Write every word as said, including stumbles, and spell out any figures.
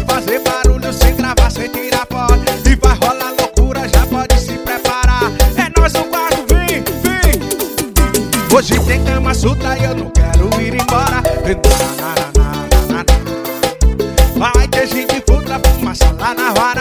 fazer barulho, sem gravar, sem tirar foto. E vai rolar loucura, já pode se preparar. É nós no quarto, vem, vem. Hoje tem Kama Sutra e eu não quero ir embora. Vai ter gente puta, fumaça lá na vara.